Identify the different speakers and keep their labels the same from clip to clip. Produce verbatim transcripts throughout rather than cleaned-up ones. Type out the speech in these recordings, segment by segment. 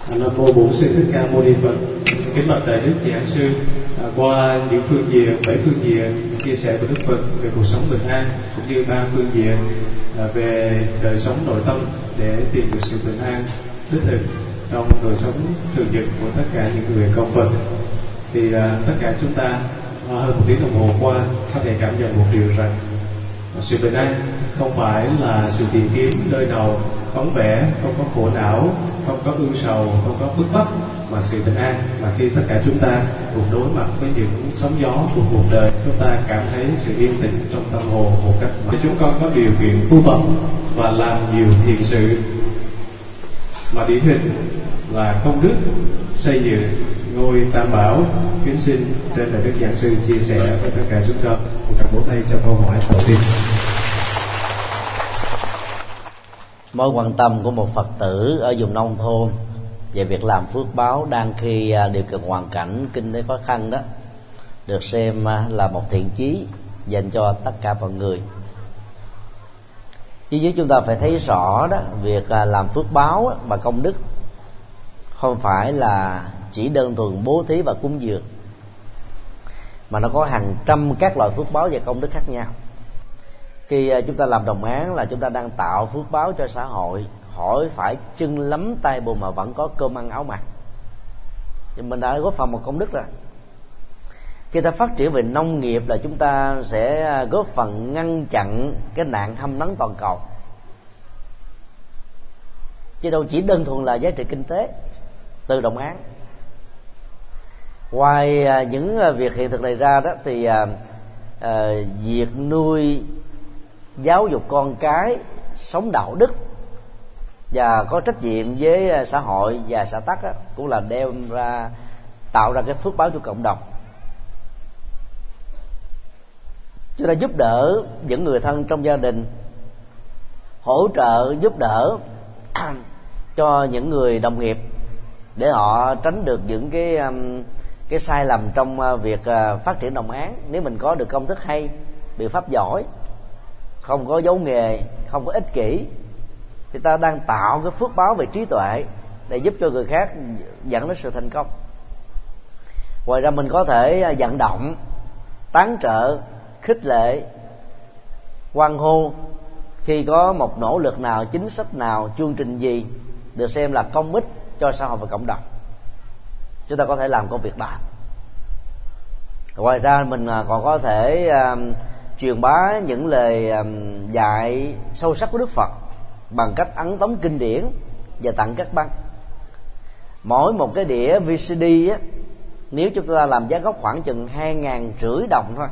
Speaker 1: Nam mô Bổn Sư Thích Ca Mâu Ni Phật. Kính bạch đại đức giảng sư, à, qua những phương diện, bảy phương diện chia sẻ của Đức Phật về cuộc sống bình an, cũng như ba phương diện à, về đời sống nội tâm để tìm được sự bình an đích thực trong đời sống thường nhật của tất cả những người con Phật, thì à, tất cả chúng ta à, hơn một tiếng đồng hồ qua có thể cảm nhận một điều rằng sự bình an không phải là sự tìm kiếm nơi nào vắng vẻ, không có khổ não, không có ưu sầu, không có bức bách, mà sự bình an mà khi tất cả chúng ta cùng đối mặt với những sóng gió của cuộc đời, chúng ta cảm thấy sự yên tĩnh trong tâm hồn một cách mà chúng con có điều kiện tu tập và làm nhiều thiện sự, mà điển hình là công đức xây dựng ngôi Tam Bảo. Kính xin trên đại đức giảng sư chia sẻ với tất cả chúng con một tràng vỗ tay cho câu hỏi đầu tiên.
Speaker 2: Mối quan tâm của một Phật tử ở vùng nông thôn về việc làm phước báo đang khi điều kiện hoàn cảnh kinh tế khó khăn đó được xem là một thiện chí dành cho tất cả mọi người. Chứ dưới chúng ta phải thấy rõ đó, việc làm phước báo và công đức không phải là chỉ đơn thuần bố thí và cúng dường, mà nó có hàng trăm các loại phước báo và công đức khác nhau. Khi chúng ta làm đồng áng là chúng ta đang tạo phước báo cho xã hội, khỏi phải chân lắm tay bùn mà vẫn có cơm ăn áo mặc, thì mình đã góp phần một công đức rồi. Khi ta phát triển về nông nghiệp là chúng ta sẽ góp phần ngăn chặn cái nạn hâm nóng toàn cầu, chứ đâu chỉ đơn thuần là giá trị kinh tế từ đồng áng. Ngoài những việc hiện thực này ra đó, thì uh, việc nuôi giáo dục con cái sống đạo đức và có trách nhiệm với xã hội và xã tắc đó, cũng là đem ra tạo ra cái phước báo cho cộng đồng. Chúng ta giúp đỡ những người thân trong gia đình, hỗ trợ giúp đỡ cho những người đồng nghiệp để họ tránh được những cái cái sai lầm trong việc phát triển đồng áng. Nếu mình có được công thức hay, biện pháp giỏi, không có giấu nghề, không có ích kỷ, thì ta đang tạo cái phước báo về trí tuệ để giúp cho người khác dẫn đến sự thành công. Ngoài ra mình có thể vận động, tán trợ, khích lệ, hoan hô khi có một nỗ lực nào, chính sách nào, chương trình gì được xem là công ích cho xã hội và cộng đồng. Chúng ta có thể làm công việc đó. Ngoài ra mình còn có thể uh, truyền bá những lời uh, dạy sâu sắc của Đức Phật bằng cách ấn tống kinh điển và tặng các băng. Mỗi một cái đĩa vê xê đê á, nếu chúng ta làm giá gốc khoảng chừng hai ngàn rưỡi đồng thôi,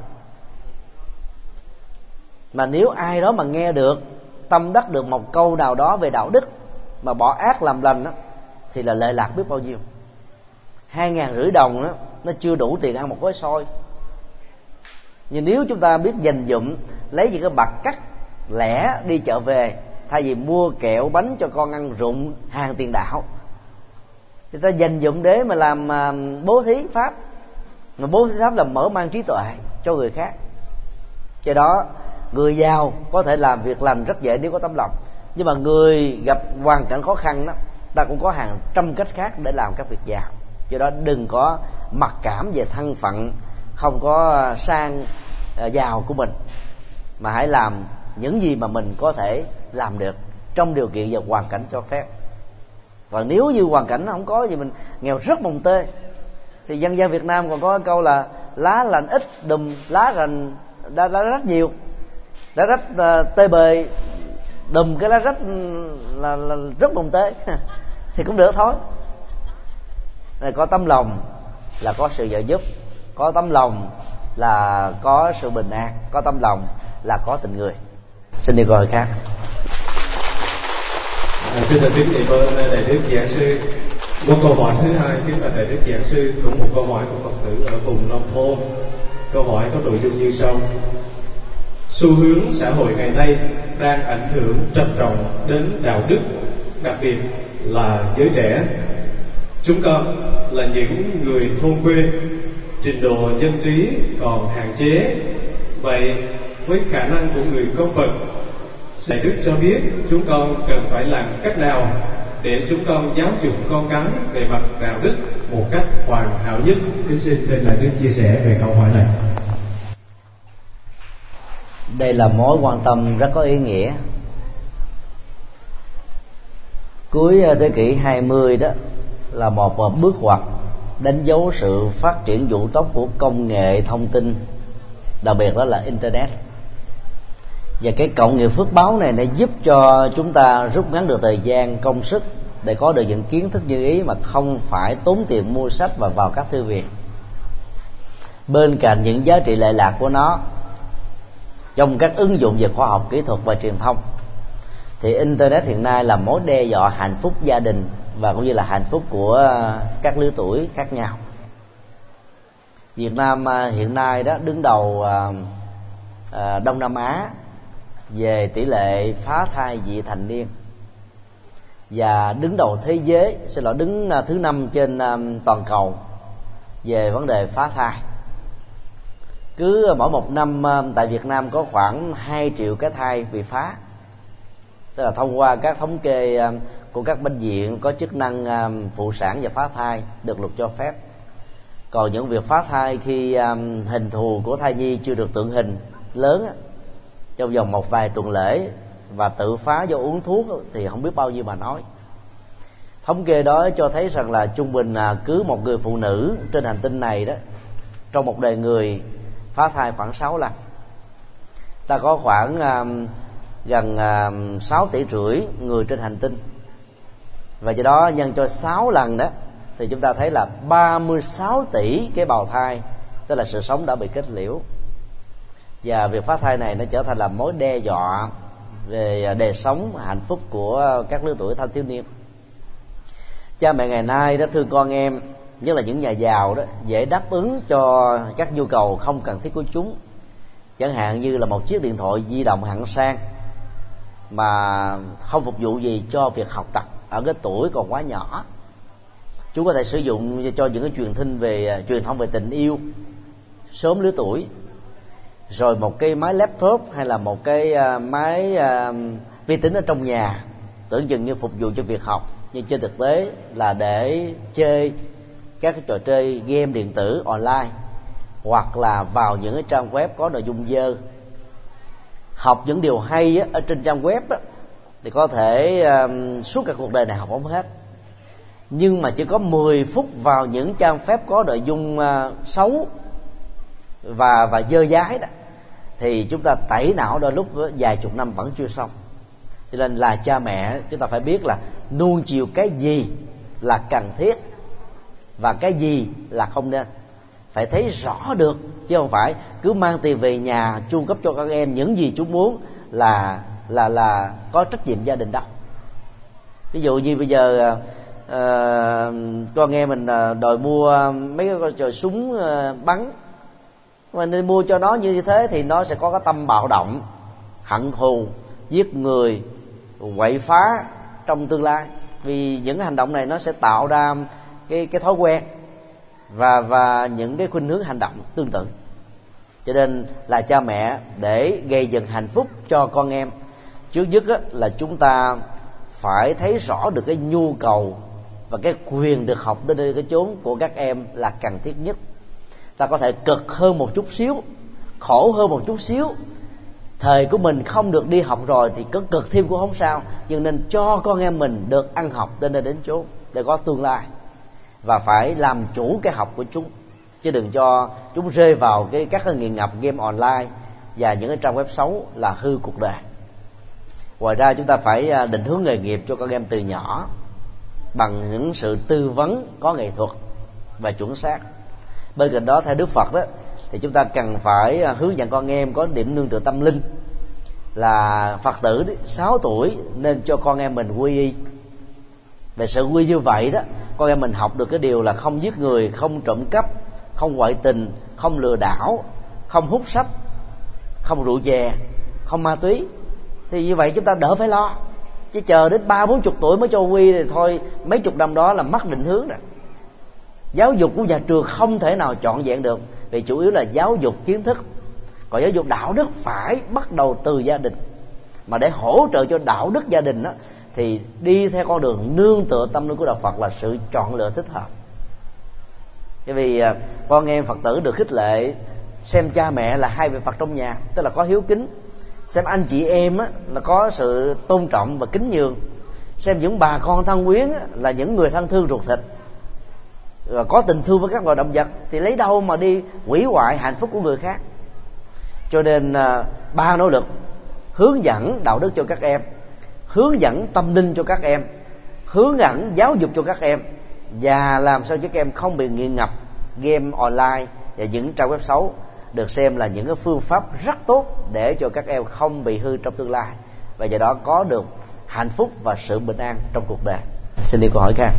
Speaker 2: mà nếu ai đó mà nghe được, tâm đắc được một câu nào đó về đạo đức mà bỏ ác làm lành á, thì là lệ lạc biết bao nhiêu. Hai ngàn rưỡi đồng đó, nó chưa đủ tiền ăn một gói xôi. Nhưng nếu chúng ta biết dành dụm, lấy những cái bạc cắt lẻ đi chợ về, thay vì mua kẹo bánh cho con ăn rụng hàng tiền đạo, thì ta dành dụm để mà làm uh, bố thí pháp. Mà bố thí pháp là mở mang trí tuệ cho người khác. Do đó người giàu có thể làm việc lành rất dễ nếu có tấm lòng, nhưng mà người gặp hoàn cảnh khó khăn đó, ta cũng có hàng trăm cách khác để làm các việc giàu. Do đó đừng có mặc cảm về thân phận không có sang uh, giàu của mình, mà hãy làm những gì mà mình có thể làm được trong điều kiện và hoàn cảnh cho phép. Và nếu như hoàn cảnh không có gì, mình nghèo rất mồng tê, thì dân gian Việt Nam còn có câu là lá lành ít đùm lá rành lá, lá rất nhiều, lá rách uh, tê bề đùm cái lá rách là, là rất mồng tê thì cũng được thôi. Này, có tấm lòng là có sự trợ giúp, có tấm lòng là có sự bình an, có tấm lòng là có tình người. Xin đi câu hỏi khác.
Speaker 1: À, xin được kính thị ơn đại đức giảng sư. Một câu hỏi thứ hai, kính bạch đại đức giảng sư, cũng một câu hỏi của Phật tử ở vùng nông thôn. Câu hỏi có nội dung như sau: xu hướng xã hội ngày nay đang ảnh hưởng trầm trọng đến đạo đức, đặc biệt là giới trẻ. Chúng con là những người thôn quê, trình độ dân trí còn hạn chế. Vậy với khả năng của người con Phật, đại đức cho biết chúng con cần phải làm cách nào để chúng con giáo dục con cái về mặt đạo đức một cách hoàn hảo nhất? Kính xin trên lại Đức chia sẻ về câu hỏi này.
Speaker 2: Đây là mối quan tâm rất có ý nghĩa. Cuối thế kỷ hai mươi đó là một bước ngoặt đánh dấu sự phát triển vũ tốc của công nghệ thông tin, đặc biệt đó là internet. Và cái cộng nghiệp phước báo này nó giúp cho chúng ta rút ngắn được thời gian, công sức để có được những kiến thức như ý mà không phải tốn tiền mua sách và vào các thư viện. Bên cạnh những giá trị lệ lạc của nó trong các ứng dụng về khoa học kỹ thuật và truyền thông, thì internet hiện nay là mối đe dọa hạnh phúc gia đình và cũng như là hạnh phúc của các lứa tuổi khác nhau. Việt Nam hiện nay đó đứng đầu Đông Nam Á về tỷ lệ phá thai vị thành niên, và đứng đầu thế giới, xin lỗi, đứng thứ năm trên toàn cầu về vấn đề phá thai. Cứ mỗi một năm tại Việt Nam có khoảng hai triệu cái thai bị phá, tức là thông qua các thống kê của các bệnh viện có chức năng phụ sản và phá thai được luật cho phép. Còn những việc phá thai khi hình thù của thai nhi chưa được tượng hình lớn trong vòng một vài tuần lễ và tự phá do uống thuốc thì không biết bao nhiêu mà nói. Thống kê đó cho thấy rằng là trung bình cứ một người phụ nữ trên hành tinh này đó, trong một đời người phá thai khoảng sáu lần. Ta có khoảng uh, gần uh, sáu tỷ rưỡi người trên hành tinh, và do đó nhân cho sáu lần đó thì chúng ta thấy là ba mươi sáu tỷ cái bào thai, tức là sự sống đã bị kết liễu. Và việc phá thai này nó trở thành là mối đe dọa về đời sống hạnh phúc của các lứa tuổi thanh thiếu niên. Cha mẹ ngày nay đã thương con em, nhất là những nhà giàu đó, dễ đáp ứng cho các nhu cầu không cần thiết của chúng, chẳng hạn như là một chiếc điện thoại di động hạng sang mà không phục vụ gì cho việc học tập ở cái tuổi còn quá nhỏ. Chúng có thể sử dụng cho những cái truyền thông về truyền thông về tình yêu sớm lứa tuổi, rồi một cái máy laptop hay là một cái máy vi tính ở trong nhà tưởng chừng như phục vụ cho việc học, nhưng trên thực tế là để chơi các cái trò chơi game điện tử online, hoặc là vào những cái trang web có nội dung dơ. Học những điều hay á, ở trên trang web á, thì có thể um, suốt cả cuộc đời này học không hết, nhưng mà chỉ có mười phút vào những trang web có nội dung uh, xấu và và dơ dái đó, thì chúng ta tẩy não đôi lúc vài chục năm vẫn chưa xong. Cho nên là cha mẹ chúng ta phải biết là nuông chiều cái gì là cần thiết và cái gì là không nên, phải thấy rõ được, chứ không phải cứ mang tiền về nhà chu cấp cho các em những gì chúng muốn là là là có trách nhiệm gia đình đâu. Ví dụ như bây giờ uh, con nghe mình đòi mua mấy cái trò súng uh, bắn, mà nên mua cho nó như thế thì nó sẽ có cái tâm bạo động, hận thù, giết người, quậy phá trong tương lai. Vì những hành động này nó sẽ tạo ra cái cái thói quen và và những cái khuynh hướng hành động tương tự. Cho nên là cha mẹ để gây dựng hạnh phúc cho con em, trước nhất á, là chúng ta phải thấy rõ được cái nhu cầu và cái quyền được học đến nơi cái chốn của các em là cần thiết nhất. Ta có thể cực hơn một chút xíu, khổ hơn một chút xíu, thời của mình không được đi học rồi thì có cực thêm cũng không sao, nhưng nên cho con em mình được ăn học đến nơi đến chốn để có tương lai, và phải làm chủ cái học của chúng, chứ đừng cho chúng rơi vào cái các cái nghiện ngập game online và những cái trang web xấu là hư cuộc đời. Ngoài ra chúng ta phải định hướng nghề nghiệp cho con em từ nhỏ bằng những sự tư vấn có nghệ thuật và chuẩn xác. Bên cạnh đó, theo Đức Phật đó, thì chúng ta cần phải hướng dẫn con em có điểm nương tựa tâm linh. Là Phật tử sáu tuổi nên cho con em mình quy y. Về sự quy như vậy đó, con em mình học được cái điều là không giết người, không trộm cắp, không ngoại tình, không lừa đảo, không hút sách, không rượu chè, không ma túy. Thì như vậy chúng ta đỡ phải lo. Chứ chờ đến ba bốn chục tuổi mới cho quy thì thôi, mấy chục năm đó là mất định hướng rồi. Giáo dục của nhà trường không thể nào trọn vẹn được, vì chủ yếu là giáo dục kiến thức. Còn giáo dục đạo đức phải bắt đầu từ gia đình. Mà để hỗ trợ cho đạo đức gia đình đó, thì đi theo con đường nương tựa tâm linh của đạo Phật là sự chọn lựa thích hợp. Bởi vì con em Phật tử được khích lệ xem cha mẹ là hai vị Phật trong nhà, tức là có hiếu kính. Xem anh chị em á, là có sự tôn trọng và kính nhường. Xem những bà con thân quyến á, là những người thân thương ruột thịt, và có tình thương với các loài động vật, thì lấy đâu mà đi hủy hoại hạnh phúc của người khác. Cho nên à, ba nỗ lực: hướng dẫn đạo đức cho các em, hướng dẫn tâm linh cho các em, hướng dẫn giáo dục cho các em, và làm sao cho các em không bị nghiện ngập game online và những trang web xấu, được xem là những cái phương pháp rất tốt để cho các em không bị hư trong tương lai, và do đó có được hạnh phúc và sự bình an trong cuộc đời. Xin đi câu hỏi khác.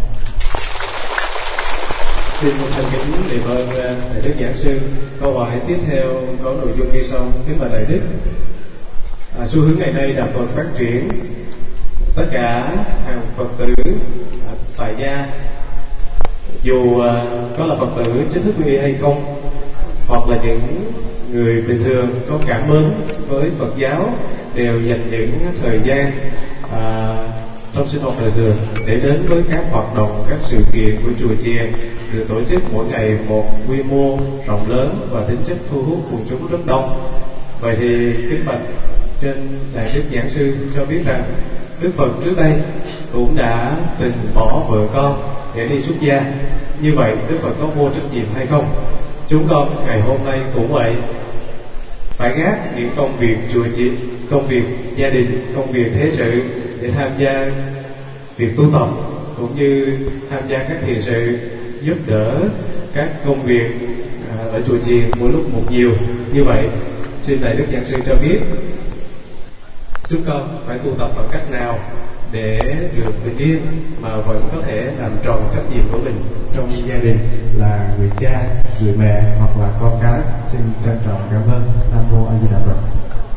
Speaker 1: Xin một thành kính niệm ơn Thầy Đức Giảng Sư. Câu hỏi tiếp theo có nội dung như sau: kính bạch Thầy Đức, à, xu hướng ngày nay đạo Phật phát triển, tất cả hàng Phật tử à, tại gia, dù à, có là Phật tử chính thức quy y hay không, hoặc là những người bình thường có cảm mến với Phật giáo, đều dành những thời gian à, trong sinh hoạt đời thường để đến với các hoạt động, các sự kiện của chùa chiền được tổ chức mỗi ngày một quy mô rộng lớn và tính chất thu hút quần chúng rất đông. Vậy thì kính bạch trên Đại Đức Giảng Sư cho biết rằng Đức Phật trước đây cũng đã từng bỏ vợ con để đi xuất gia. Như vậy Đức Phật có vô trách nhiệm hay không? Chúng con ngày hôm nay cũng vậy, phải gác những công việc chùa chiền, công việc gia đình, công việc thế sự để tham gia việc tu tập, cũng như tham gia các thiền sự, giúp đỡ các công việc ở chùa chiền mỗi lúc một nhiều. Như vậy xin Đại Đức Giảng Sư cho biết chúng con phải tu tập bằng cách nào để được bình yên mà vẫn có thể làm tròn trách nhiệm của mình trong gia đình là người cha, người mẹ hoặc là con cái. Xin trân trọng cảm ơn. Nam mô A Di Đà Phật.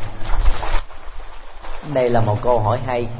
Speaker 2: Đây là một câu hỏi hay.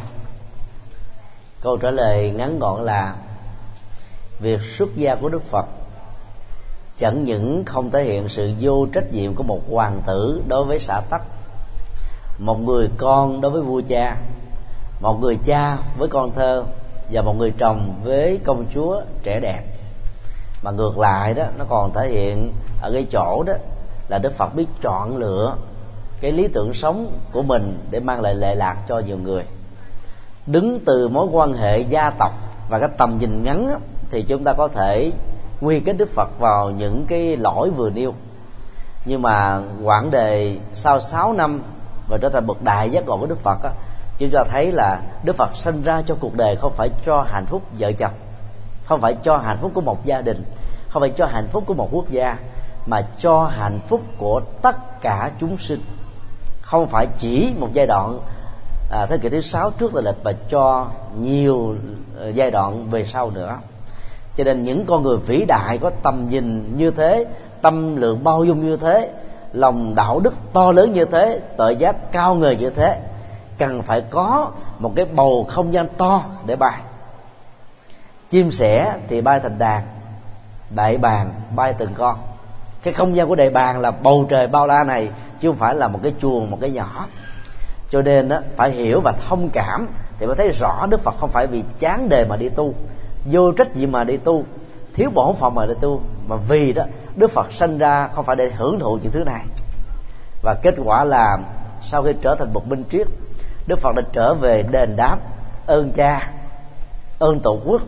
Speaker 2: Câu trả lời ngắn gọn là việc xuất gia của Đức Phật chẳng những không thể hiện sự vô trách nhiệm của một hoàng tử đối với xã tắc, một người con đối với vua cha, một người cha với con thơ, và một người chồng với công chúa trẻ đẹp, mà ngược lại đó, nó còn thể hiện ở cái chỗ đó là Đức Phật biết chọn lựa cái lý tưởng sống của mình để mang lại lệ lạc cho nhiều người. Đứng từ mối quan hệ gia tộc và cái tầm nhìn ngắn đó, thì chúng ta có thể quy kết Đức Phật vào những cái lỗi vừa nêu. Nhưng mà quãng đời sau sáu năm và trở thành bậc đại giác ngộ của Đức Phật á, chúng ta thấy là Đức Phật sinh ra cho cuộc đời không phải cho hạnh phúc vợ chồng, không phải cho hạnh phúc của một gia đình, không phải cho hạnh phúc của một quốc gia, mà cho hạnh phúc của tất cả chúng sinh. Không phải chỉ một giai đoạn à, thế kỷ thứ sáu trước tây lịch, mà cho nhiều giai đoạn về sau nữa. Cho nên những con người vĩ đại có tầm nhìn như thế, tâm lượng bao dung như thế, lòng đạo đức to lớn như thế, tuệ giác cao người như thế, cần phải có một cái bầu không gian to để bay. Chim sẻ thì bay thành đàn, đại bàng bay từng con. Cái không gian của đại bàng là bầu trời bao la này, chứ không phải là một cái chuồng, một cái nhỏ. Cho nên đó, phải hiểu và thông cảm thì mới thấy rõ Đức Phật không phải vì chán đề mà đi tu, vô trách nhiệm mà đi tu, thiếu bổn phận mà đi tu, mà vì đó Đức Phật sinh ra không phải để hưởng thụ những thứ này. Và kết quả là sau khi trở thành một minh triết, Đức Phật đã trở về đền đáp ơn cha, ơn tổ quốc,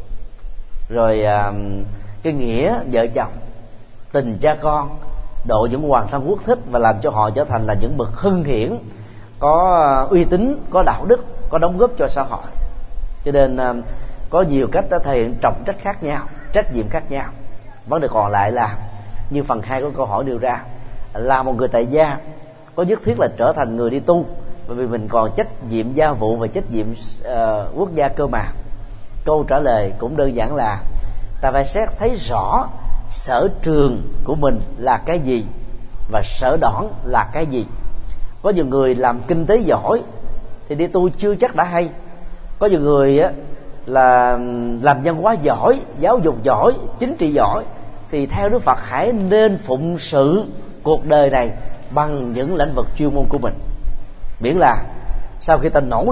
Speaker 2: rồi à, cái nghĩa vợ chồng, tình cha con, độ những hoàng thân quốc thích, và làm cho họ trở thành là những bậc hưng hiển, có uy tín, có đạo đức, có đóng góp cho xã hội. Cho nên à, có nhiều cách đã thể hiện trọng trách khác nhau, trách nhiệm khác nhau. Vấn đề còn lại là như phần hai của câu hỏi nêu ra, là một người tại gia có nhất thiết là trở thành người đi tu, bởi vì mình còn trách nhiệm gia vụ và trách nhiệm uh, quốc gia cơ mà. Câu trả lời cũng đơn giản là ta phải xét thấy rõ sở trường của mình là cái gì và sở đoản là cái gì. Có nhiều người làm kinh tế giỏi thì đi tu chưa chắc đã hay. Có nhiều người á, là làm văn hóa giỏi, giáo dục giỏi, chính trị giỏi, thì theo Đức Phật hãy nên phụng sự cuộc đời này bằng những lĩnh vực chuyên môn của mình, miễn là sau khi ta nỗ lực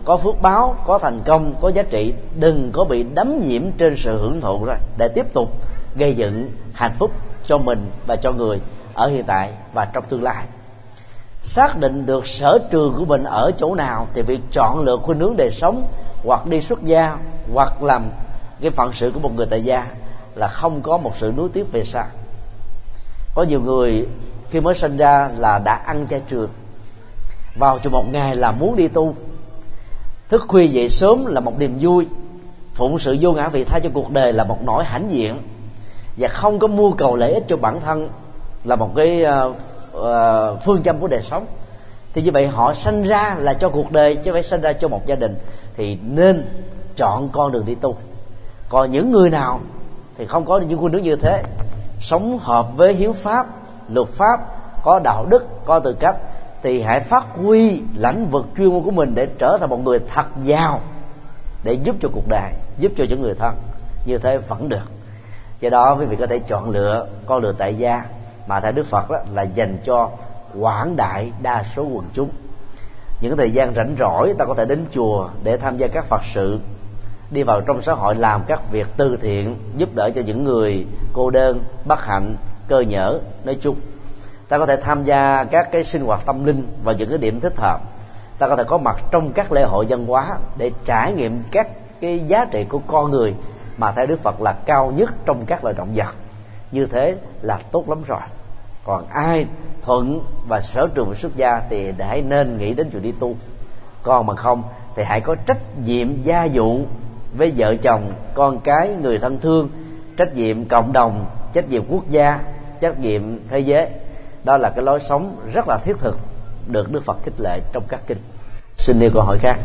Speaker 2: có phước báo, có thành công, có giá trị, đừng có bị đắm nhiễm trên sự hưởng thụ rồi, để tiếp tục gây dựng hạnh phúc cho mình và cho người ở hiện tại và trong tương lai. Xác định được sở trường của mình ở chỗ nào thì việc chọn lựa khuynh hướng đời sống, hoặc đi xuất gia, hoặc làm cái phận sự của một người tại gia, là không có một sự nuối tiếc về sau. Có nhiều người khi mới sinh ra là đã ăn chay trường, vào trong một ngày là muốn đi tu, thức khuya dậy sớm là một niềm vui, phụng sự vô ngã vị tha cho cuộc đời là một nỗi hãnh diện, và không có mưu cầu lợi ích cho bản thân là một cái uh, uh, phương châm của đời sống. Thì như vậy họ sanh ra là cho cuộc đời, chứ phải sanh ra cho một gia đình, thì nên chọn con đường đi tu. Còn những người nào thì không có những khuynh hướng như thế, sống hợp với hiếu pháp, luật pháp, có đạo đức, có tư cách, thì hãy phát huy lãnh vực chuyên môn của mình để trở thành một người thật giàu, để giúp cho cuộc đời, giúp cho những người thân. Như thế vẫn được. Do đó quý vị có thể chọn lựa con đường tại gia mà theo Đức Phật đó là dành cho quảng đại đa số quần chúng. Những thời gian rảnh rỗi ta có thể đến chùa để tham gia các Phật sự, đi vào trong xã hội làm các việc từ thiện, giúp đỡ cho những người cô đơn, bất hạnh, cơ nhở nói chung. Ta có thể tham gia các cái sinh hoạt tâm linh và những cái điểm thích hợp. Ta có thể có mặt trong các lễ hội văn hóa để trải nghiệm các cái giá trị của con người mà theo Đức Phật là cao nhất trong các loài động vật. Như thế là tốt lắm rồi. Còn ai thuận và sở trường xuất gia thì hãy nên nghĩ đến chuyện đi tu. Còn mà không thì hãy có trách nhiệm gia vụ với vợ chồng, con cái, người thân thương, trách nhiệm cộng đồng, trách nhiệm quốc gia, trách nhiệm thế giới. Đó là cái lối sống rất là thiết thực được Đức Phật khích lệ trong các kinh. Xin nêu câu hỏi khác.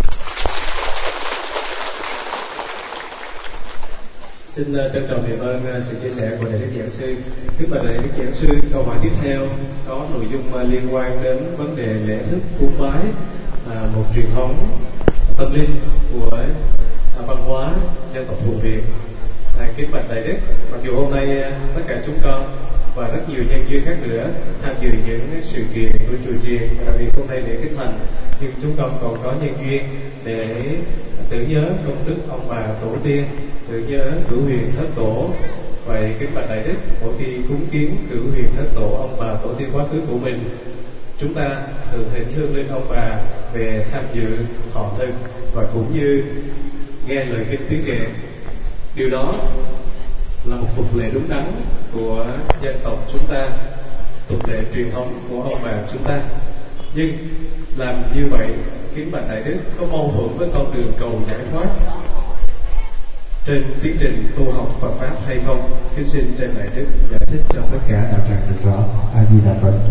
Speaker 1: Xin trân trọng cảm ơn sự chia sẻ của đại đức giảng sư. Kính bạch đại đức giảng sư, câu hỏi tiếp theo có nội dung liên quan đến vấn đề lễ thức cúng bái, một truyền thống tâm linh của văn hóa dân tộc Phù Việt. Kính bạch đại đức, mặc dù hôm nay tất cả chúng con và rất nhiều nhân duyên khác nữa tham dự những sự kiện của chùa chiền, đặc biệt hôm nay lễ khánh thành, nhưng chúng con còn có nhân duyên để tưởng nhớ công đức ông bà tổ tiên, tưởng nhớ cửu huyền thất tổ. Vậy kính bạch đại đức, mỗi khi cúng kiến cửu huyền thất tổ, ông bà tổ tiên quá khứ của mình, chúng ta thường thỉnh hương lên ông bà về tham dự họ thân và cũng như nghe lời kinh tiếng kệ. Điều đó là một tục lệ đúng đắn của dân tộc chúng ta, tục lệ truyền thống của ông bà chúng ta. Nhưng làm như vậy, kính bạch đại đức, có mâu thuẫn với con đường cầu giải thoát trên tiến trình tu học Phật pháp hay không? Kính xin trên đại đức giải thích cho tất cả đạo tràng được rõ. A Di Đà Phật.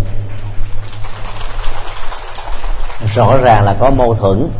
Speaker 2: Rõ ràng là có mâu thuẫn.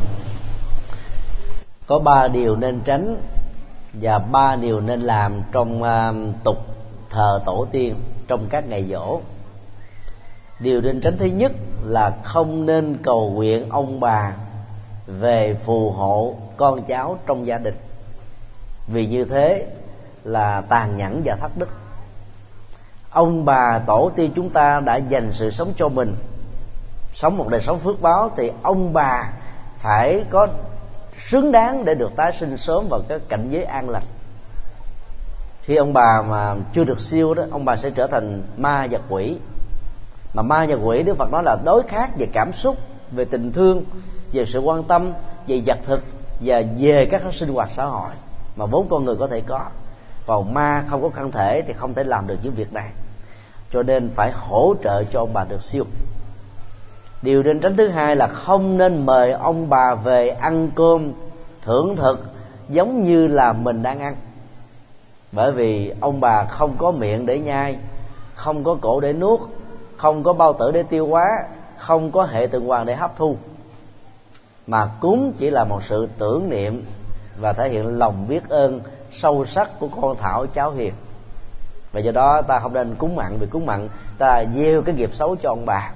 Speaker 2: Có ba điều nên tránh và ba điều nên làm trong uh, tục thờ tổ tiên trong các ngày giỗ. Điều nên tránh thứ nhất là không nên cầu nguyện ông bà về phù hộ con cháu trong gia đình, vì như thế là tàn nhẫn và thất đức. Ông bà tổ tiên chúng ta đã dành sự sống cho mình, sống một đời sống phước báo, thì ông bà phải có xứng đáng để được tái sinh sớm vào cái cảnh giới an lành. Khi ông bà mà chưa được siêu đó, ông bà sẽ trở thành ma và quỷ. Mà ma và quỷ Đức Phật nói là đối khác về cảm xúc, về tình thương, về sự quan tâm, về vật thực và về các sinh hoạt xã hội mà vốn con người có thể có. Còn ma không có thân thể thì không thể làm được những việc này, cho nên phải hỗ trợ cho ông bà được siêu. Điều nên tránh thứ hai là không nên mời ông bà về ăn cơm thưởng thực giống như là mình đang ăn, bởi vì ông bà không có miệng để nhai, không có cổ để nuốt, không có bao tử để tiêu hóa, không có hệ tuần hoàn để hấp thu, mà cúng chỉ là một sự tưởng niệm và thể hiện lòng biết ơn sâu sắc của con thảo cháu hiền. Và do đó ta không nên cúng mặn, vì cúng mặn ta gieo cái nghiệp xấu cho ông bà.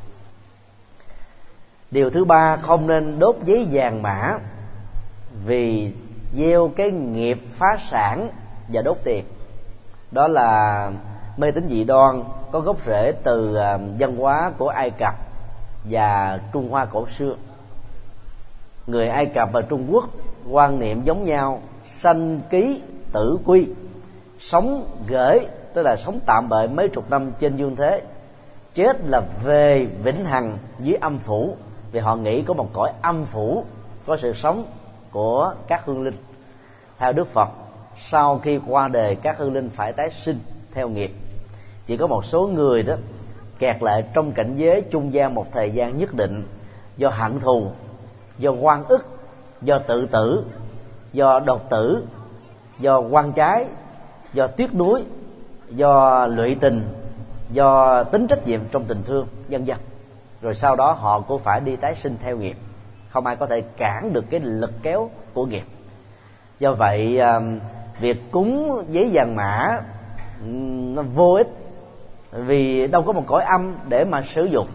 Speaker 2: Điều thứ ba, không nên đốt giấy vàng mã, vì gieo cái nghiệp phá sản và đốt tiền. Đó là mê tín dị đoan có gốc rễ từ văn hóa của Ai Cập và Trung Hoa cổ xưa. Người Ai Cập và Trung Quốc quan niệm giống nhau, sanh ký tử quy, sống gửi tức là sống tạm bợ mấy chục năm trên dương thế, chết là về vĩnh hằng dưới âm phủ, vì họ nghĩ có một cõi âm phủ có sự sống của các hương linh. Theo Đức Phật, sau khi qua đời các hương linh phải tái sinh theo nghiệp. Chỉ có một số người đó kẹt lại trong cảnh giới trung gian một thời gian nhất định, do hận thù, do oan ức, do tự tử, do đột tử, do oan trái, do tiếc nuối, do lụy tình, do tính trách nhiệm trong tình thương, vân vân. Rồi sau đó họ cũng phải đi tái sinh theo nghiệp, không ai có thể cản được cái lực kéo của nghiệp. Do vậy việc cúng giấy vàng mã nó vô ích, vì đâu có một cõi âm để mà sử dụng.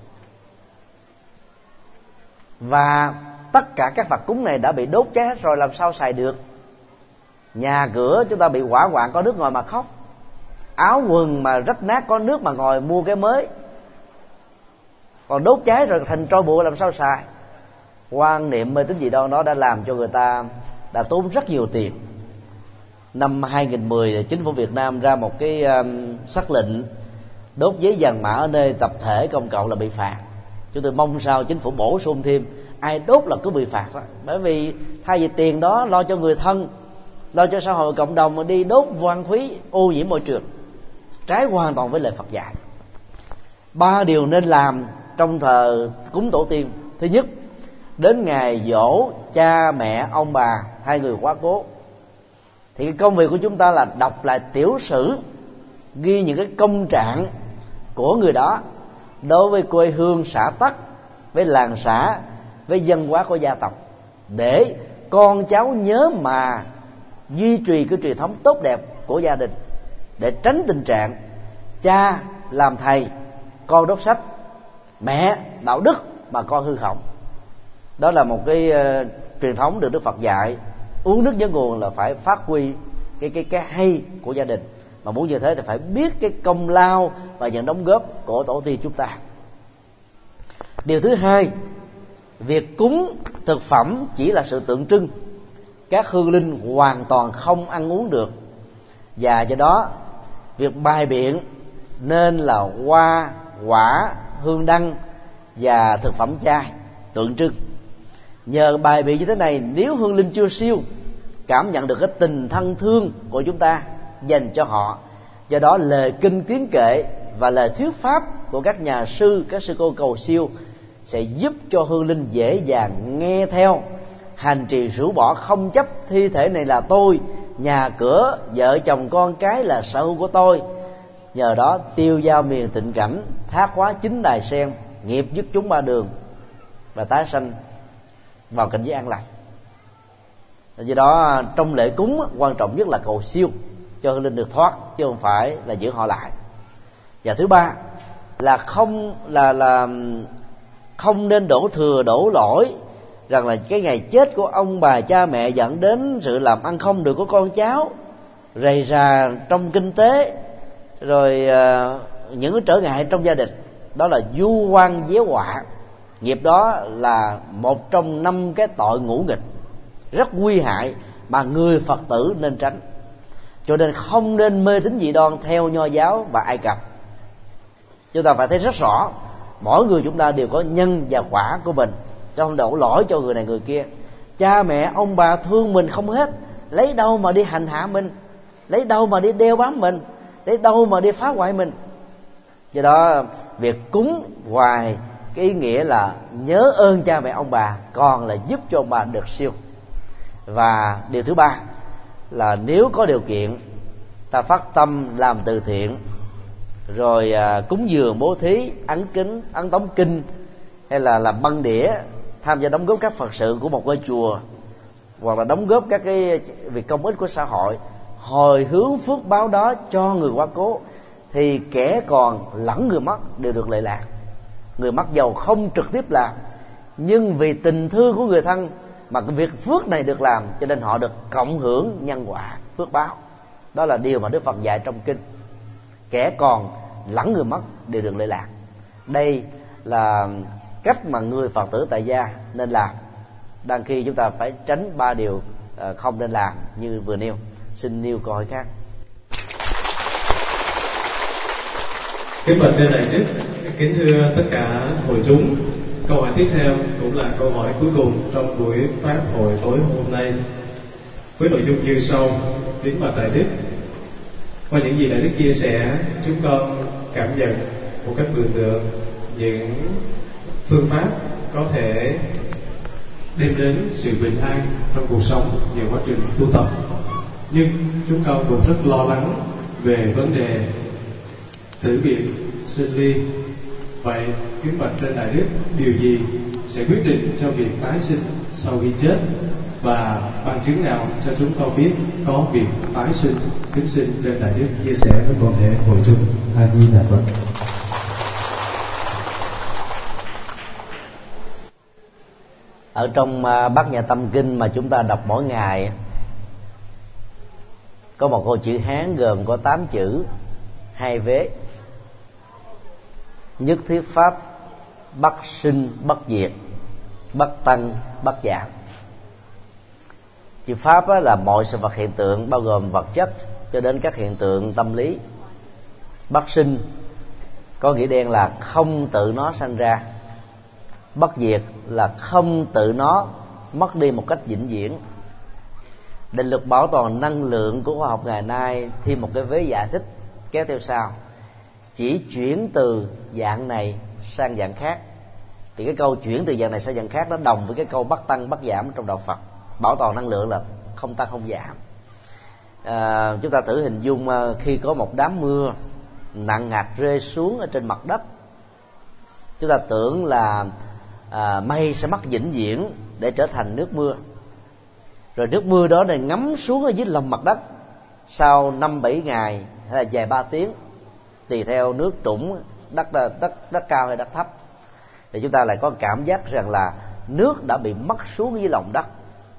Speaker 2: Và tất cả các vật cúng này đã bị đốt cháy hết rồi, làm sao xài được. Nhà cửa chúng ta bị hỏa hoạn có nước ngồi mà khóc, áo quần mà rách nát có nước mà ngồi mua cái mới, còn đốt cháy rồi thành tro bụi làm sao xài. Quan niệm mê tín dị đoan đó đã làm cho người ta đã tốn rất nhiều tiền. Năm hai nghìn mười, chính phủ Việt Nam ra một cái um, sắc lệnh đốt giấy vàng mã ở nơi tập thể công cộng là bị phạt. Chúng tôi mong sao chính phủ bổ sung thêm ai đốt là cứ bị phạt đó. Bởi vì thay vì tiền đó lo cho người thân, lo cho xã hội cộng đồng, mà đi đốt hoang phí ô nhiễm môi trường, trái hoàn toàn với lời Phật dạy. Ba điều nên làm trong thờ cúng tổ tiên. Thứ nhất, đến ngày giỗ cha mẹ ông bà hai người quá cố, thì cái công việc của chúng ta là đọc lại tiểu sử, ghi những cái công trạng của người đó đối với quê hương xã tắc, với làng xã, với văn hóa của gia tộc, để con cháu nhớ mà duy trì cái truyền thống tốt đẹp của gia đình, để tránh tình trạng cha làm thầy, con đốt sách, mẹ đạo đức mà con hư hỏng. Đó là một cái uh, truyền thống được Đức Phật dạy. Uống nước nhớ nguồn là phải phát huy cái cái cái hay của gia đình, mà muốn như thế thì phải biết cái công lao và những đóng góp của tổ tiên chúng ta. Điều thứ hai, việc cúng thực phẩm chỉ là sự tượng trưng, các hương linh hoàn toàn không ăn uống được, và do đó việc bày biện nên là hoa, quả, hương đăng và thực phẩm chay tượng trưng. Nhờ bài biện như thế này, nếu hương linh chưa siêu, cảm nhận được cái tình thân thương của chúng ta dành cho họ, do đó lời kinh kiến kệ và lời thuyết pháp của các nhà sư, các sư cô cầu siêu sẽ giúp cho hương linh dễ dàng nghe theo, hành trì rũ bỏ không chấp thi thể này là tôi, nhà cửa, vợ chồng con cái là sở hữu của tôi. Nhờ đó tiêu dao miền tịnh cảnh, thác hóa chín đài sen, nghiệp dứt chúng ba đường, và tái sanh vào cảnh giới an lành. Do đó trong lễ cúng quan trọng nhất là cầu siêu cho hương linh được thoát, chứ không phải là giữ họ lại. Và thứ ba là không là là không nên đổ thừa đổ lỗi rằng là cái ngày chết của ông bà cha mẹ dẫn đến sự làm ăn không được của con cháu, rầy rà trong kinh tế, rồi uh, những cái trở ngại trong gia đình. Đó là du oan gieo họa. Nghiệp đó là một trong năm cái tội ngũ nghịch rất nguy hại mà người Phật tử nên tránh. Cho nên không nên mê tín dị đoan theo Nho giáo và Ai Cập. Chúng ta phải thấy rất rõ, mỗi người chúng ta đều có nhân và quả của mình, chứ không đổ lỗi cho người này người kia. Cha mẹ ông bà thương mình không hết, lấy đâu mà đi hành hạ mình, lấy đâu mà đi đeo bám mình, lấy đâu mà đi phá hoại mình. Do đó việc cúng hoài cái ý nghĩa là nhớ ơn cha mẹ ông bà, còn là giúp cho ông bà được siêu. Và điều thứ ba là nếu có điều kiện, ta phát tâm làm từ thiện, rồi à, cúng dường bố thí, ấn kính, ấn tống kinh, hay là làm băng đĩa, tham gia đóng góp các phật sự của một ngôi chùa, hoặc là đóng góp các cái việc công ích của xã hội, hồi hướng phước báo đó cho người quá cố, thì kẻ còn lẫn người mất đều được lệ lạc. Người mất giàu không trực tiếp làm, nhưng vì tình thương của người thân mà cái việc phước này được làm, cho nên họ được cộng hưởng nhân quả phước báo. Đó là điều mà Đức Phật dạy trong kinh. Kẻ còn lẫn người mất đều được lệ lạc. Đây là cách mà người Phật tử tại gia nên làm. đang khi chúng ta phải tránh ba điều không nên làm như vừa nêu. Xin nêu câu hỏi khác.
Speaker 1: Kính bạch trên đại đức, kính thưa tất cả hội chúng, câu hỏi tiếp theo cũng là câu hỏi cuối cùng trong buổi pháp hội tối hôm nay, với nội dung như sau. Kính bạch đại đức, qua những gì đại đức chia sẻ, chúng con cảm nhận một cách mường tượng những phương pháp có thể đem đến sự bình an trong cuộc sống nhờ quá trình tu tập. Nhưng chúng con cũng rất lo lắng về vấn đề tử biệt sinh ly. Vậy kính bạch trên đại đức, điều gì sẽ quyết định cho việc tái sinh sau khi chết, và bằng chứng nào cho chúng con biết có việc tái sinh? Kính xin trên đại đức chia sẻ với toàn thể hội chúng. A Di Đà Phật.
Speaker 2: Ở trong Bát Nhã Tâm Kinh mà chúng ta đọc mỗi ngày, có một câu chữ Hán gồm có tám chữ, hai vế: nhất thiết pháp, bất sinh bất diệt, bất tăng bất giảm. Chữ pháp là mọi sự vật hiện tượng, bao gồm vật chất cho đến các hiện tượng tâm lý. Bất sinh có nghĩa đen là không tự nó sanh ra. Bất diệt là không tự nó mất đi một cách vĩnh viễn. Định luật bảo toàn năng lượng của khoa học ngày nay thêm một cái vế giải thích kéo theo sau: chỉ chuyển từ dạng này sang dạng khác. Thì cái câu chuyển từ dạng này sang dạng khác nó đồng với cái câu bất tăng bất giảm trong đạo Phật. Bảo toàn năng lượng là không tăng không giảm. À, chúng ta thử hình dung khi có một đám mưa nặng hạt rơi xuống ở trên mặt đất, chúng ta tưởng là à, mây sẽ mất vĩnh viễn để trở thành nước mưa, rồi nước mưa đó này ngấm xuống ở dưới lòng mặt đất sau năm bảy ngày hay là vài ba tiếng, tùy theo nước trũng, đất đất đất cao hay đất thấp, thì chúng ta lại có cảm giác rằng là nước đã bị mất xuống dưới lòng đất.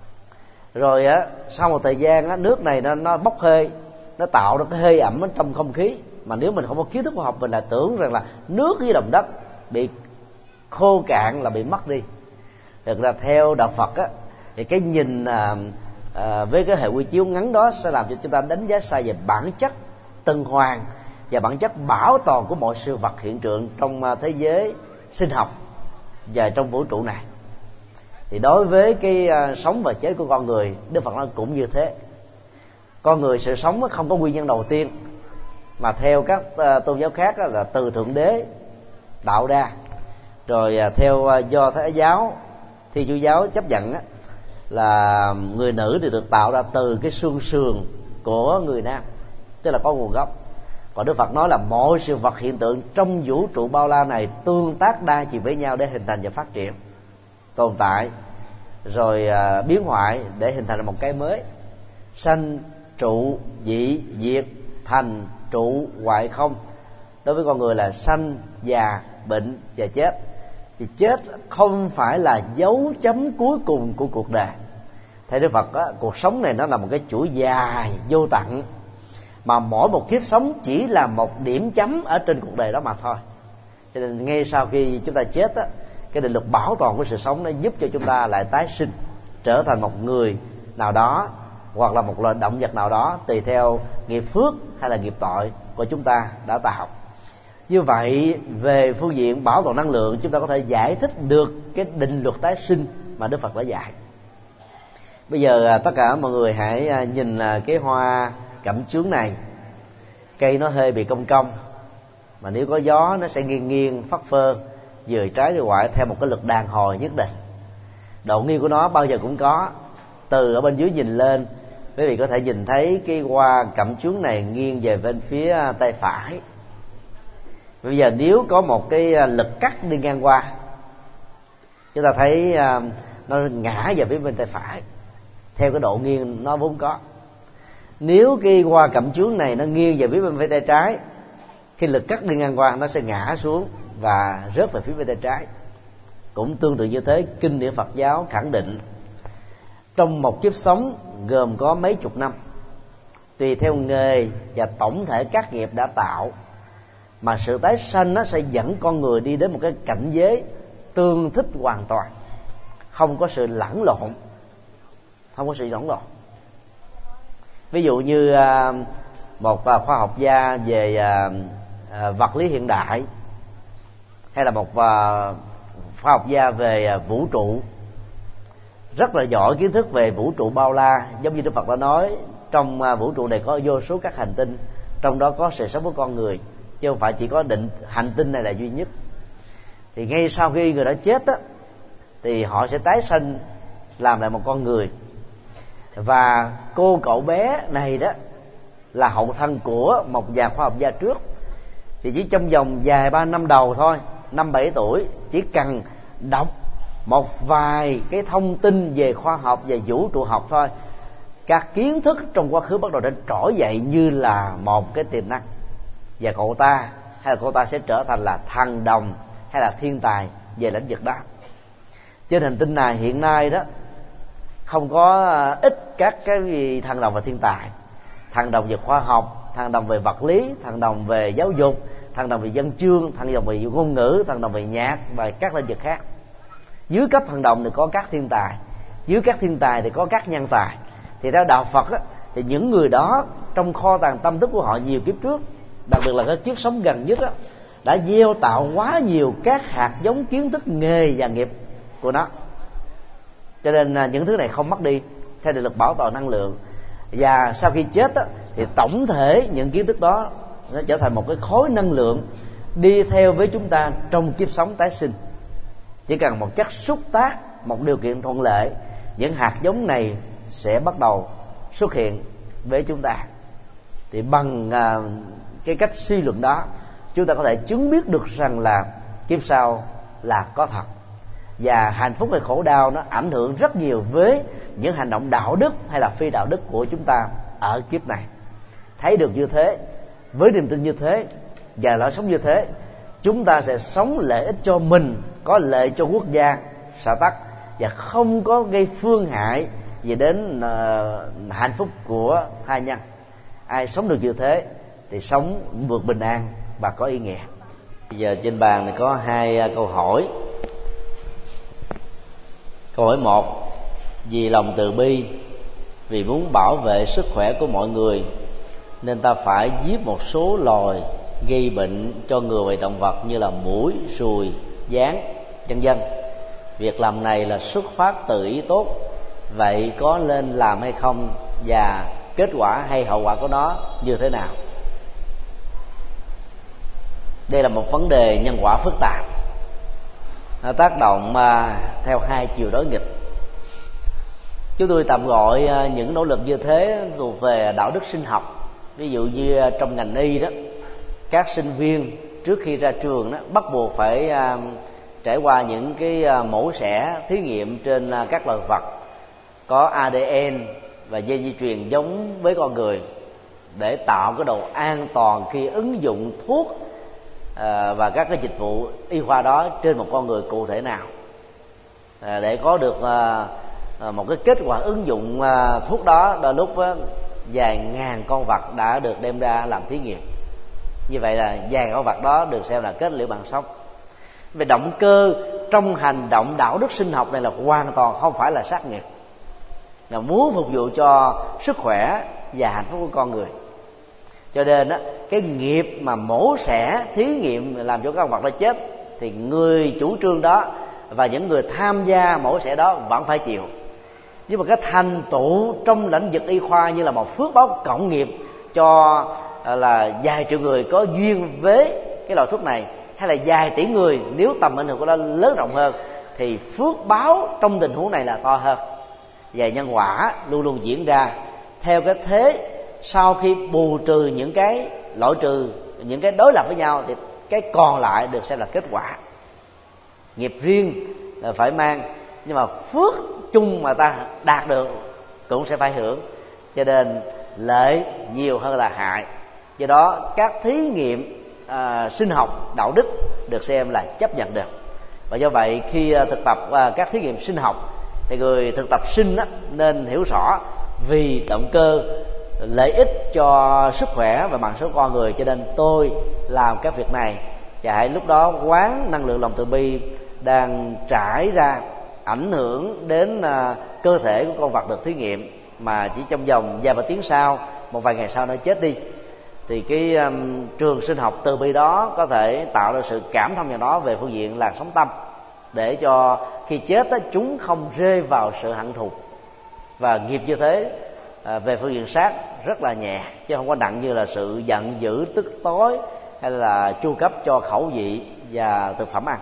Speaker 2: Rồi á, sau một thời gian á, nước này nó, nó bốc hơi, nó tạo ra cái hơi ẩm ở trong không khí. Mà nếu mình không có kiến thức khoa học, mình lại tưởng rằng là nước dưới lòng đất bị khô cạn là bị mất đi. Thực ra theo đạo Phật á, thì cái nhìn à, à, với cái hệ quy chiếu ngắn đó sẽ làm cho chúng ta đánh giá sai về bản chất tuần hoàn và bản chất bảo toàn của mọi sự vật hiện tượng trong thế giới sinh học và trong vũ trụ này. Thì đối với cái uh, sống và chết của con người, Đức Phật nói cũng như thế. Con người sự sống không có nguyên nhân đầu tiên, mà theo các uh, tôn giáo khác là từ Thượng Đế tạo ra. Rồi uh, theo uh, Do Thái giáo, Thiên Chúa giáo chấp nhận uh, là người nữ thì được tạo ra từ cái xương sườn của người nam, tức là có nguồn gốc. Còn Đức Phật nói là mọi sự vật hiện tượng trong vũ trụ bao la này tương tác đa chiều với nhau để hình thành và phát triển, tồn tại rồi à, biến hoại để hình thành một cái mới. Sanh trụ dị diệt, thành trụ hoại không. Đối với con người là sanh, già, bệnh và chết. Thì chết không phải là dấu chấm cuối cùng của cuộc đời. Theo Đức Phật á, cuộc sống này nó là một cái chuỗi dài vô tận, mà mỗi một kiếp sống chỉ là một điểm chấm ở trên cuộc đời đó mà thôi. Cho nên ngay sau khi chúng ta chết á, cái định luật bảo toàn của sự sống nó giúp cho chúng ta lại tái sinh, trở thành một người nào đó hoặc là một loài động vật nào đó, tùy theo nghiệp phước hay là nghiệp tội của chúng ta đã tạo. Như vậy về phương diện bảo toàn năng lượng, chúng ta có thể giải thích được cái định luật tái sinh mà Đức Phật đã dạy. Bây giờ tất cả mọi người hãy nhìn cái hoa cẩm chướng này. Cây nó hơi bị cong cong, mà nếu có gió nó sẽ nghiêng nghiêng phất phơ vừa trái vừa ngoại theo một cái lực đàn hồi nhất định. Độ nghiêng của nó bao giờ cũng có. Từ ở bên dưới nhìn lên, quý vị có thể nhìn thấy cái hoa cẩm chướng này nghiêng về bên phía tay phải. Bây giờ nếu có một cái lực cắt đi ngang qua, chúng ta thấy nó ngã về phía bên tay phải theo cái độ nghiêng nó vốn có. Nếu cái hoa cẩm chướng này nó nghiêng về phía bên phía tay trái, khi lực cắt đi ngang qua nó sẽ ngã xuống và rớt về phía bên tay trái. Cũng tương tự như thế, kinh điển Phật giáo khẳng định trong một kiếp sống gồm có mấy chục năm, tùy theo nghề và tổng thể các nghiệp đã tạo, mà sự tái sanh nó sẽ dẫn con người đi đến một cái cảnh giới tương thích hoàn toàn, không có sự lẫn lộn, không có sự lẫn lộn. Ví dụ như một khoa học gia về vật lý hiện đại, hay là một khoa học gia về vũ trụ rất là giỏi kiến thức về vũ trụ bao la, giống như Đức Phật đã nói, trong vũ trụ này có vô số các hành tinh, trong đó có sự sống của con người, chứ không phải chỉ có định hành tinh này là duy nhất. Thì ngay sau khi người đã chết á, thì họ sẽ tái sinh làm lại một con người, và cô cậu bé này đó là hậu thân của một nhà khoa học gia trước. Thì chỉ trong vòng vài ba năm đầu thôi, năm bảy tuổi, chỉ cần đọc một vài cái thông tin về khoa học, về vũ trụ học thôi, các kiến thức trong quá khứ bắt đầu đã trỗi dậy như là một cái tiềm năng, và cậu ta hay là cô ta sẽ trở thành là thần đồng hay là thiên tài về lĩnh vực đó. Trên hành tinh này hiện nay đó không có ít các cái thần đồng và thiên tài. Thần đồng về khoa học, thần đồng về vật lý, thần đồng về giáo dục, thần đồng về văn chương, thần đồng về ngôn ngữ, thần đồng về nhạc và các lĩnh vực khác. Dưới cấp thần đồng thì có các thiên tài, dưới các thiên tài thì có các nhân tài. Thì theo đạo Phật á, thì những người đó trong kho tàng tâm thức của họ nhiều kiếp trước, đặc biệt là cái kiếp sống gần nhất á, đã gieo tạo quá nhiều các hạt giống kiến thức nghề và nghiệp của nó, cho nên những thứ này không mất đi theo định luật bảo toàn năng lượng. Và sau khi chết á, thì tổng thể những kiến thức đó nó trở thành một cái khối năng lượng đi theo với chúng ta trong kiếp sống tái sinh. Chỉ cần một chất xúc tác, một điều kiện thuận lợi, những hạt giống này sẽ bắt đầu xuất hiện với chúng ta. Thì bằng uh, cái cách suy luận đó, chúng ta có thể chứng biết được rằng là kiếp sau là có thật, và hạnh phúc hay khổ đau nó ảnh hưởng rất nhiều với những hành động đạo đức hay là phi đạo đức của chúng ta ở kiếp này. Thấy được như thế, với niềm tin như thế và lối sống như thế, chúng ta sẽ sống lợi ích cho mình, có lợi cho quốc gia xã tắc, và không có gây phương hại gì đến uh, hạnh phúc của tha nhân. Ai sống được như thế thì sống vượt bình an và có ý nghĩa. Bây giờ trên bàn này có hai câu hỏi. Câu hỏi một: vì lòng từ bi, vì muốn bảo vệ sức khỏe của mọi người, nên ta phải giết một số loài gây bệnh cho người và động vật như là muỗi, ruồi, gián, vân vân. Việc làm này là xuất phát từ ý tốt, vậy có nên làm hay không, và kết quả hay hậu quả của nó như thế nào? Đây là một vấn đề nhân quả phức tạp, nó tác động theo hai chiều đối nghịch. Chúng tôi tạm gọi những nỗ lực như thế thuộc về đạo đức sinh học. Ví dụ như trong ngành y đó, các sinh viên trước khi ra trường đó bắt buộc phải uh, trải qua những cái uh, mổ xẻ thí nghiệm trên uh, các loài vật có a đê en và dây di truyền giống với con người, để tạo cái độ an toàn khi ứng dụng thuốc uh, và các cái dịch vụ y khoa đó trên một con người cụ thể nào, uh, để có được uh, một cái kết quả ứng dụng uh, thuốc đó. Đôi lúc uh, vài ngàn con vật đã được đem ra làm thí nghiệm. Như vậy là vài con vật đó được xem là kết liễu bằng sống. Về động cơ trong hành động đạo đức sinh học này là hoàn toàn không phải là sát nghiệp, là muốn phục vụ cho sức khỏe và hạnh phúc của con người. Cho nên á, cái nghiệp mà mổ xẻ thí nghiệm làm cho các con vật nó chết thì người chủ trương đó và những người tham gia mổ xẻ đó vẫn phải chịu. Nhưng mà cái thành tựu trong lĩnh vực y khoa như là một phước báo cộng nghiệp cho là vài triệu người có duyên với cái loại thuốc này, hay là vài tỷ người nếu tầm ảnh hưởng của nó lớn rộng hơn, thì phước báo trong tình huống này là to hơn. Và nhân quả luôn luôn diễn ra theo cái thế, sau khi bù trừ những cái loại trừ, những cái đối lập với nhau, thì cái còn lại được xem là kết quả. Nghiệp riêng là phải mang, nhưng mà phước chung mà ta đạt được cũng sẽ phải hưởng. Cho nên lợi nhiều hơn là hại. Do đó các thí nghiệm à, sinh học đạo đức được xem là chấp nhận được. Và do vậy khi thực tập à, các thí nghiệm sinh học thì người thực tập sinh á, nên hiểu rõ vì động cơ lợi ích cho sức khỏe và mạng sống con người, cho nên tôi làm các việc này. Và hãy lúc đó quán năng lượng lòng từ bi đang trải ra ảnh hưởng đến uh, cơ thể của con vật được thí nghiệm, mà chỉ trong vòng vài ba tiếng sau, một vài ngày sau nó chết đi, thì cái um, trường sinh học từ bi đó có thể tạo ra sự cảm thông vào đó về phương diện làn sóng tâm, để cho khi chết á, chúng không rơi vào sự hận thù. Và nghiệp như thế à, về phương diện sát rất là nhẹ, chứ không có nặng như là sự giận dữ, tức tối, hay là chu cấp cho khẩu vị và thực phẩm ăn.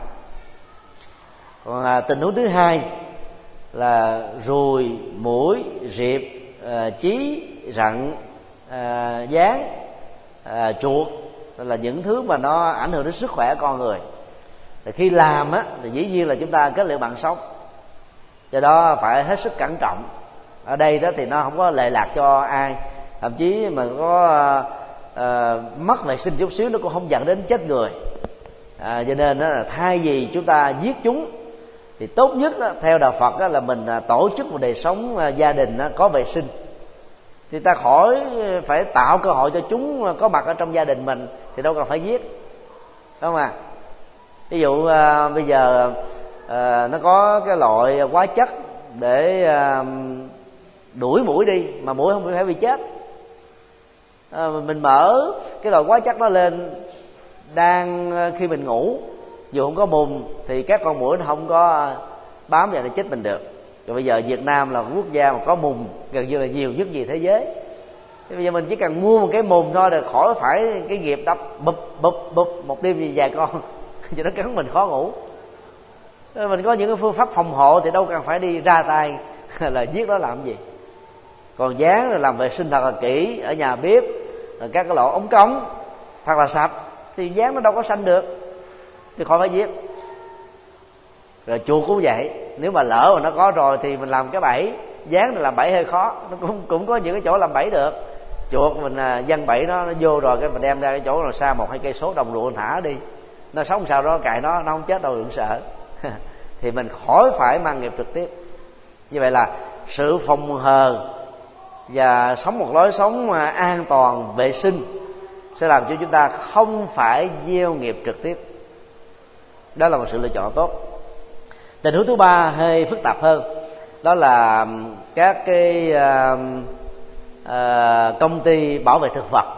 Speaker 2: Còn à, tình huống thứ hai là ruồi, muỗi, riệp, à, chí, rận, à, gián, à, chuột là những thứ mà nó ảnh hưởng đến sức khỏe con người. Thì khi làm á, thì dĩ nhiên là chúng ta kết liễu mạng sống, do đó phải hết sức cẩn trọng. Ở đây đó thì nó không có lệ lạc cho ai, thậm chí mà có uh, mất vệ sinh chút xíu nó cũng không dẫn đến chết người. À, cho nên đó là thay vì chúng ta giết chúng, thì tốt nhất đó, theo đạo Phật đó, là mình tổ chức một đời sống uh, gia đình đó, có vệ sinh, thì ta khỏi phải tạo cơ hội cho chúng có mặt ở trong gia đình mình, thì đâu cần phải giết, đúng không ạ? Ví dụ uh, bây giờ uh, nó có cái loại hóa chất để uh, đuổi muỗi đi, mà muỗi không phải bị chết. À, mình mở cái loại hóa chất đó lên đang khi mình ngủ, dù không có mùng thì các con muỗi nó không có bám vào để chết mình được. Rồi bây giờ Việt Nam là quốc gia mà có mùng gần như là nhiều nhất gì thế giới. Thì bây giờ mình chỉ cần mua một cái mùng thôi là khỏi phải cái nghiệp đập bụp bụp bụp một đêm gì vài con cho nó cắn mình khó ngủ. Mình có những cái phương pháp phòng hộ thì đâu cần phải đi ra tay là giết nó làm gì. Còn dán rồi làm vệ sinh thật là kỹ ở nhà bếp, rồi các cái lỗ ống cống thật là sạch, thì dán nó đâu có sanh được, thì khỏi phải giết. Rồi chuột cũng vậy, nếu mà lỡ mà nó có rồi thì mình làm cái bẫy. Dán là làm bẫy hơi khó, nó cũng cũng có những cái chỗ làm bẫy được. Chuột mình văng bẫy nó, nó vô rồi cái mình đem ra cái chỗ nào xa một hai cây số đồng ruộng thả đi, nó sống sao đó cài nó, nó không chết đâu, đừng sợ. Thì mình khỏi phải mang nghiệp trực tiếp. Như vậy là sự phòng hờ và sống một lối sống an toàn, vệ sinh sẽ làm cho chúng ta không phải gieo nghiệp trực tiếp. Đó là một sự lựa chọn tốt. Tình huống thứ ba hơi phức tạp hơn, đó là các cái uh, uh, công ty bảo vệ thực vật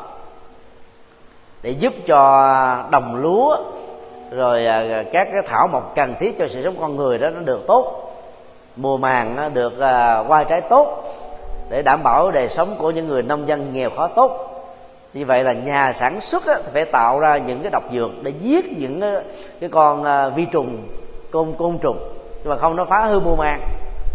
Speaker 2: để giúp cho đồng lúa rồi uh, các cái thảo mộc cần thiết cho sự sống con người đó nó được tốt, mùa màng nó được uh, hoa trái tốt, để đảm bảo đời sống của những người nông dân nghèo khó tốt. Như vậy là nhà sản xuất á, thì phải tạo ra những cái độc dược để giết những cái, cái con uh, vi trùng, côn côn trùng, nhưng mà không nó phá hư mùa màng.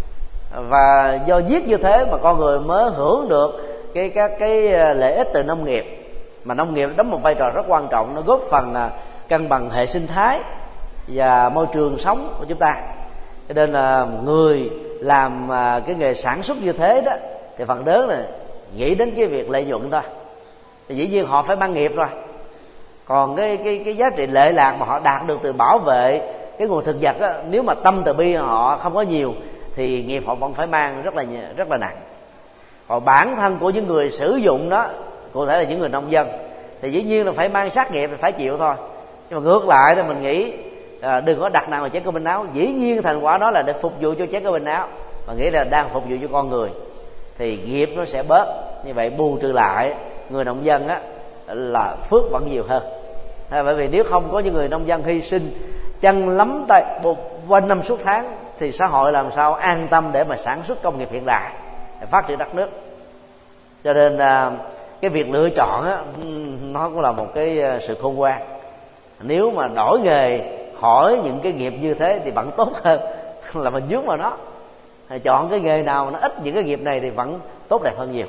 Speaker 2: Và do giết như thế mà con người mới hưởng được cái các cái lợi ích từ nông nghiệp, mà nông nghiệp đóng một vai trò rất quan trọng, nó góp phần uh, cân bằng hệ sinh thái và môi trường sống của chúng ta. Cho nên là người làm uh, cái nghề sản xuất như thế đó thì phần lớn là nghĩ đến cái việc lợi nhuận thôi, thì dĩ nhiên họ phải mang nghiệp rồi. Còn cái cái cái giá trị lệ lạc mà họ đạt được từ bảo vệ cái nguồn thực vật á, nếu mà tâm từ bi họ không có nhiều thì nghiệp họ vẫn phải mang rất là rất là nặng. Còn bản thân của những người sử dụng đó, cụ thể là những người nông dân, thì dĩ nhiên là phải mang sát nghiệp, phải chịu thôi. Nhưng mà ngược lại đó mình nghĩ à, đừng có đặt nặng vào chén cơm manh áo. Dĩ nhiên thành quả đó là để phục vụ cho chén cơm manh áo, mà nghĩ là đang phục vụ cho con người, thì nghiệp nó sẽ bớt. Như vậy bù trừ lại người nông dân á là phước vẫn nhiều hơn. À, bởi vì nếu không có những người nông dân hy sinh chân lắm tay quanh năm suốt tháng thì xã hội làm sao an tâm để mà sản xuất công nghiệp hiện đại, để phát triển đất nước. Cho nên à, cái việc lựa chọn á, nó cũng là một cái sự khôn ngoan. Nếu mà đổi nghề khỏi những cái nghiệp như thế thì vẫn tốt hơn là mình dướng vào nó. Chọn cái nghề nào nó ít những cái nghiệp này thì vẫn tốt đẹp hơn nhiều.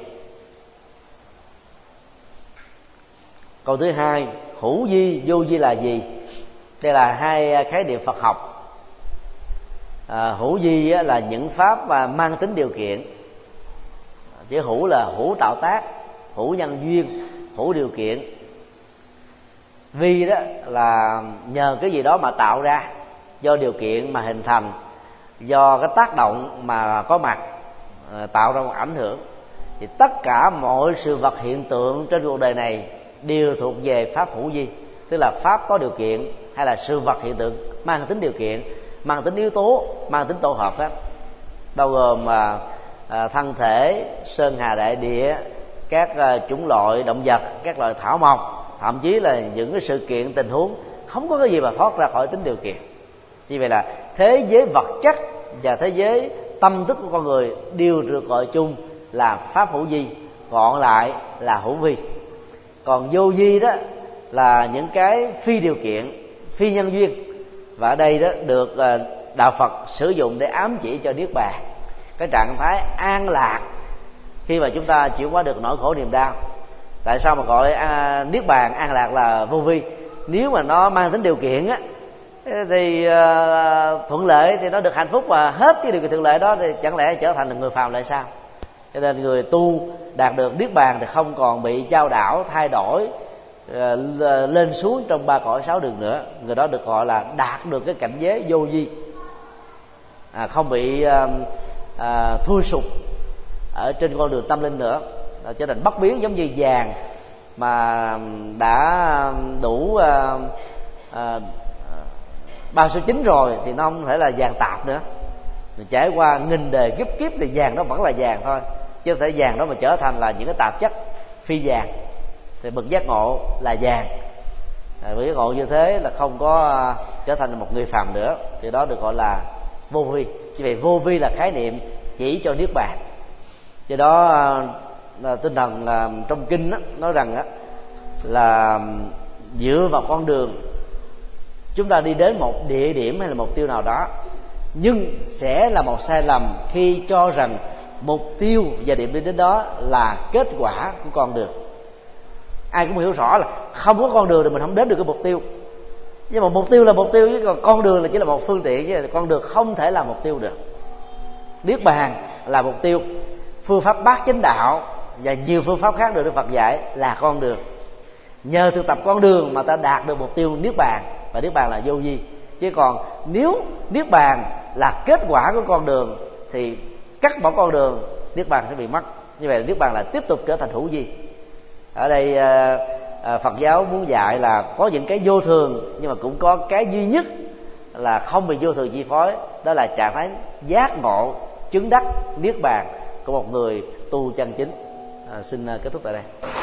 Speaker 2: Câu thứ hai, hữu vi vô vi là gì? Đây là hai khái niệm Phật học. À, hữu vi á, là những pháp mà mang tính điều kiện. Chữ hữu là hữu tạo tác, hữu nhân duyên, hữu điều kiện. Vi đó là nhờ cái gì đó mà tạo ra, do điều kiện mà hình thành, do cái tác động mà có mặt tạo ra một ảnh hưởng. Thì tất cả mọi sự vật hiện tượng trên cuộc đời này đều thuộc về pháp hữu vi, tức là pháp có điều kiện hay là sự vật hiện tượng mang tính điều kiện, mang tính yếu tố, mang tính tổ hợp hết, bao gồm à, à, thân thể, sơn hà đại địa, các à, chủng loại động vật, các loại thảo mộc, thậm chí là những cái sự kiện tình huống không có cái gì mà thoát ra khỏi tính điều kiện. Như vậy là thế giới vật chất và thế giới tâm thức của con người đều được gọi chung là pháp hữu vi, gọn lại là hữu vi. Còn vô vi đó là những cái phi điều kiện, phi nhân duyên, và ở đây đó được đạo Phật sử dụng để ám chỉ cho niết bàn, cái trạng thái an lạc khi mà chúng ta chịu qua được nỗi khổ niềm đau. Tại sao mà gọi à, niết bàn an lạc là vô vi? Nếu mà nó mang tính điều kiện á thì uh, thuận lợi thì nó được hạnh phúc, và hết cái điều kiện thuận lợi đó thì chẳng lẽ trở thành là người phàm lại sao? Cho nên người tu đạt được niết bàn thì không còn bị chao đảo, thay đổi, uh, lên xuống trong ba cõi sáu đường nữa. Người đó được gọi là đạt được cái cảnh giới vô vi, à, không bị uh, uh, thui sụp ở trên con đường tâm linh nữa, đó, trở thành bất biến, giống như vàng mà đã đủ uh, uh, ba số chín rồi thì nó không thể là vàng tạp nữa. Mình trải qua nghìn đời kiếp kiếp thì vàng đó vẫn là vàng thôi, chứ không thể vàng đó mà trở thành là những cái tạp chất phi vàng. Thì bậc giác ngộ là vàng, à, bậc giác ngộ như thế là không có uh, trở thành một người phàm nữa, thì đó được gọi là vô vi. Như vậy vô vi là khái niệm chỉ cho niết bàn. Do đó uh, tinh thần uh, trong kinh đó, nói rằng uh, là dựa vào con đường chúng ta đi đến một địa điểm hay là mục tiêu nào đó, nhưng sẽ là một sai lầm khi cho rằng mục tiêu và điểm đi đến đó là kết quả của con đường. Ai cũng hiểu rõ là không có con đường thì mình không đến được cái mục tiêu, nhưng mà mục tiêu là mục tiêu, chứ còn con đường là chỉ là một phương tiện, chứ con đường không thể là mục tiêu được. Niết bàn là mục tiêu, phương pháp bát chánh đạo và nhiều phương pháp khác được Đức Phật dạy là con đường. Nhờ thực tập con đường mà ta đạt được mục tiêu niết bàn, và niết bàn là vô vi. Chứ còn nếu niết bàn là kết quả của con đường thì cắt bỏ con đường, niết bàn sẽ bị mất. Như vậy niết bàn là tiếp tục trở thành hữu vi. Ở đây Phật giáo muốn dạy là có những cái vô thường, nhưng mà cũng có cái duy nhất là không bị vô thường chi phối, đó là trạng thái giác ngộ, chứng đắc niết bàn của một người tu chân chính. À, xin kết thúc tại đây.